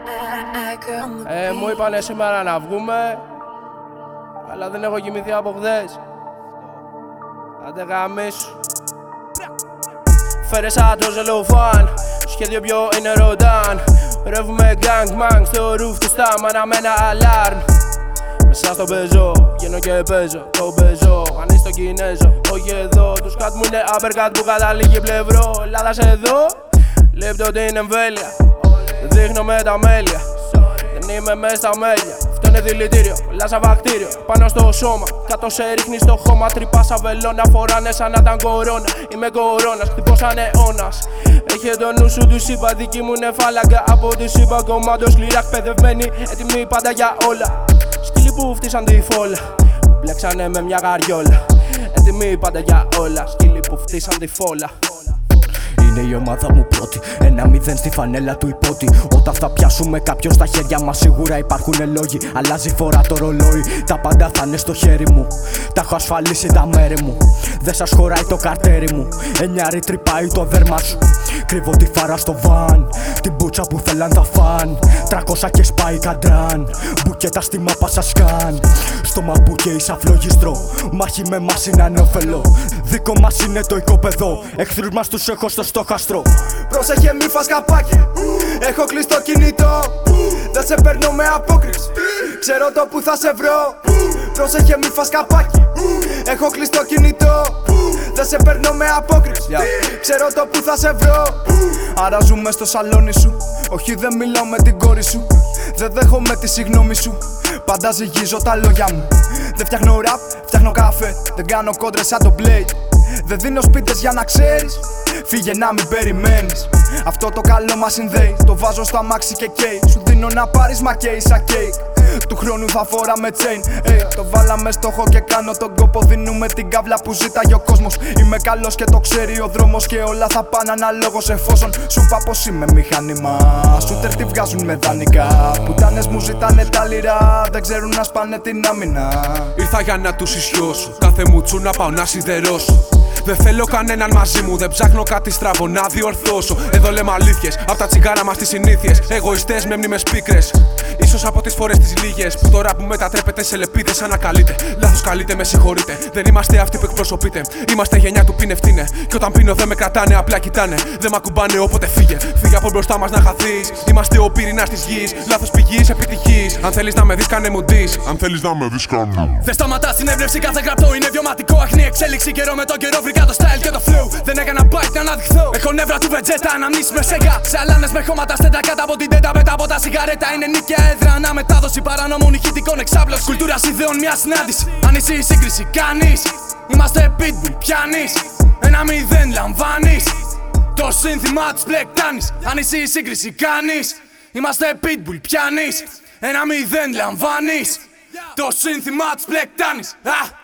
Μου είπανε σήμερα να βγούμε, αλλά δεν έχω κοιμηθεί από χθες. Άντε γαμίσου. Φέρε σαν το ζελοφάν, σχέδιο ποιο είναι ροντάν. Ρεύουμε γκάνγκ στο ρούφ του στάμανα με ένα αλάρμ. Μέσα στο πεζό, βγαίνω και παίζω το πεζό. Ανείς στο Κινέζο, όχι εδώ. Τους κάτ μου είναι uppercut που καταλήγει πλευρό. Ελλάδας εδώ, λεπτό την εμβέλεια. Δείχνω με τα μέλια, δεν είμαι μες στα μέλια. Αυτό είναι δηλητήριο, λάζα βακτήριο πάνω στο σώμα. Κάτω σε ρίχνει στο χώμα, τρυπά σαν βελόνα. Φοράνε σαν να ήταν κορώνα. Είμαι κορώνας, χτυπώ σαν αιώνας. Έχει το νου σου του είπα, δική μου είναι φάλαγγα. Από τη είπα κομμάτω σκληρά εκπαιδευμένη, έτοιμοι πάντα για όλα. Σκύλοι που φτύσαν τη φόλα, μπλέξανε με μια γαριόλα. Έτοιμοι πάντα για όλα, σκύλοι που φτύσαν τη φόλα. Είναι η ομάδα μου πρώτη, 1-0 στη φανέλα του υπότι. Όταν θα πιάσουμε κάποιον στα χέρια μας σίγουρα υπάρχουνε λόγοι. Αλλάζει φορά το ρολόι, τα πάντα θα είναι στο χέρι μου. Τα έχω ασφαλίσει τα μέρη μου, δεν σας χωράει το καρτέρι μου. Εννιάρι τρυπάει το δέρμα σου, κρύβω τη φάρα στο βαν. Την μπούτσα που θέλαν τα φαν, 300 και σπάει καντράν. Μπουκέτα στη μάπα σας σκάν, στο μαμπούκε είσαι αφλογιστρό. Μάχη με μας είναι ανώφελο, δικό μας είναι το οικόπεδο. Εχθρούς μας τους έχω στο στόχαστρο. Πρόσεχε μη φας καπάκι, έχω κλείσει το κινητό. Δεν σε παίρνω με απόκριση, ξέρω το που θα σε βρω. Πρόσεχε μη φας καπάκι, έχω κλείσει το κινητό. Δεν σε παίρνω με απόκριση, ξέρω το που θα σε βρω. Άρα ζούμε στο σαλόνι σου, όχι δεν μιλάω με την κόρη σου. Δεν δέχομαι τη συγγνώμη σου, πάντα ζυγίζω τα λόγια μου. Δεν φτιάχνω ραπ, φτιάχνω καφέ. Δεν κάνω κόντρες σαν το Blade. Δεν δίνω σπίτες για να ξέρεις, φύγε να μην περιμένεις. Αυτό το καλό μας συνδέει, το βάζω στο αμάξι και καίει. Σου δίνω να πάρεις μα καίει σαν κέικ. Του χρόνου θα φοράμε chain, το βάλαμε στόχο και κάνω τον κόπο. Δίνουμε την καύλα που ζήταγε ο κόσμος. Είμαι καλός και το ξέρει ο δρόμος και όλα θα πάνε αναλόγως εφόσον σου είπα πως είμαι μηχάνημα. Σούτερ τη βγάζουν με δανεικά, πουτάνες μου ζητάνε τα λιρά, δεν ξέρουν να σπάνε την άμυνα. Ήρθα για να τους ισιώσω, κάθε μου τσου να πάω να σιδερώσω. Δεν θέλω κανέναν μαζί μου, δεν ψάχνω κάτι στραβό να διορθώσω. Εδώ λέμε αλήθειες, απ' τα τσιγάρα μας τις συνήθειες. Εγωιστές με μνήμες πίκρες. Ίσως από τις φορές τις λίγες που τώρα που μετατρέπεται σε λεπίδες ανακαλείτε. Λάθος καλείτε, με συγχωρείτε. Δεν είμαστε αυτοί που εκπροσωπείτε. Είμαστε γενιά του πίνε φτύνε. Κι όταν πίνω δεν με κρατάνε, απλά κοιτάνε. Δεν μ' ακουμπάνε όποτε φύγε. Φύγε από μπροστά μας να χαθείς. Είμαστε ο πυρηνάς της γης. Λάθος πηγής επιτυχής. Αν θέλεις να με δεις, κάνε μου ντύς. Αν θέλεις να με δεις, κάνε. Δεν σταματά στην έβλεψη, κάθε γραπτό είναι βιωματικό. Αχνή εξέλιξη, καιρό με τον καιρό βρήκα το style και το flow. Δεν έκανα bite να αναδειχθώ. Έχω νεύρα του Βετζέτα, αναμνήσεις με σέγγα. Σε αλάνες με χώματα στέντα κάτω από την τέντα. Μετά από τα σιγαρέτα είναι νίκαια έδρα. Αναμετάδοση παρανόμων ηχητικών εξάπλωση. Κουλτούρας ιδεών, μια συνάντηση. Αν είσαι η σύγκριση, κάνεις. Είμαστε pitbull, πιάνεις. 1-0 λαμβάνεις. Το σύνθημα της πλεκτάνης. Αν είσαι η σύγκριση, κάνεις. Είμαστε pitbull, πιάνεις. 1-0 λαμβάνεις. Το σύνθημα της πλεκτάνης.